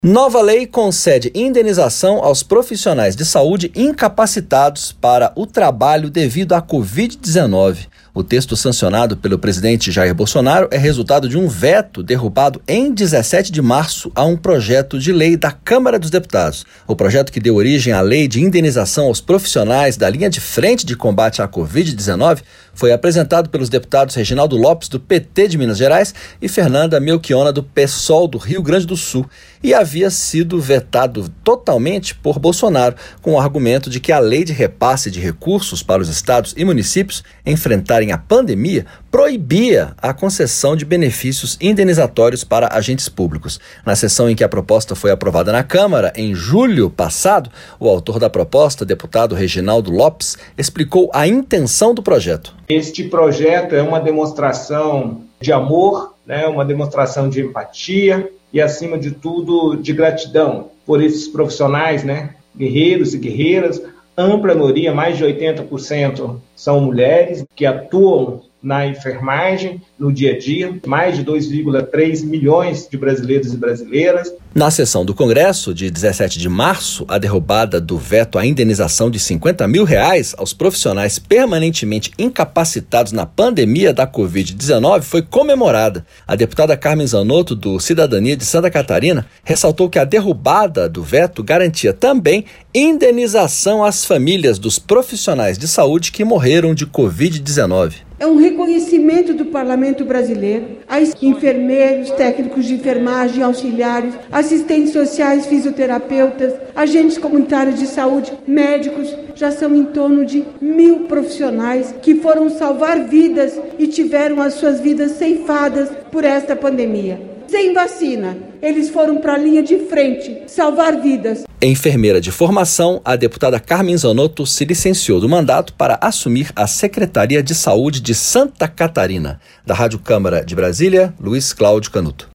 Nova lei concede indenização aos profissionais de saúde incapacitados para o trabalho devido à Covid-19. O texto sancionado pelo presidente Jair Bolsonaro é resultado de um veto derrubado em 17 de março a um projeto de lei da Câmara dos Deputados. O projeto que deu origem à lei de indenização aos profissionais da linha de frente de combate à Covid-19 foi apresentado pelos deputados Reginaldo Lopes, do PT de Minas Gerais, e Fernanda Melchiona, do PSOL do Rio Grande do Sul, e havia sido vetado totalmente por Bolsonaro, com o argumento de que a lei de repasse de recursos para os estados e municípios enfrentarem a pandemia proibia a concessão de benefícios indenizatórios para agentes públicos. Na sessão em que a proposta foi aprovada na Câmara, em julho passado, o autor da proposta, deputado Reginaldo Lopes, explicou a intenção do projeto. Este projeto é uma demonstração de amor, uma demonstração de empatia e, acima de tudo, de gratidão por esses profissionais, guerreiros e guerreiras. Ampla maioria, mais de 80%, são mulheres que atuam na enfermagem no dia a dia, mais de 2,3 milhões de brasileiros e brasileiras. Na sessão do Congresso, de 17 de março, a derrubada do veto à indenização de R$50 mil aos profissionais permanentemente incapacitados na pandemia da Covid-19 foi comemorada. A deputada Carmen Zanotto, do Cidadania de Santa Catarina, ressaltou que a derrubada do veto garantia também indenização às famílias dos profissionais de saúde que morreram de Covid-19. É um reconhecimento do parlamento brasileiro a enfermeiros, técnicos de enfermagem, auxiliares, assistentes sociais, fisioterapeutas, agentes comunitários de saúde, médicos. Já são em torno de 1.000 profissionais que foram salvar vidas e tiveram as suas vidas ceifadas por esta pandemia. Sem vacina, eles foram para a linha de frente, salvar vidas. Enfermeira de formação, a deputada Carmen Zanotto se licenciou do mandato para assumir a Secretaria de Saúde de Santa Catarina. Da Rádio Câmara de Brasília, Luiz Cláudio Canuto.